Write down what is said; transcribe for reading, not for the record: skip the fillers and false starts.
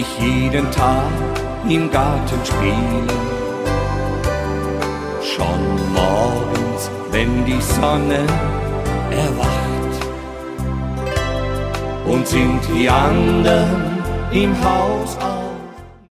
ich jeden Tag im Garten spielen. Schon morgens, wenn die Sonne erwacht und sind die anderen im Haus auf.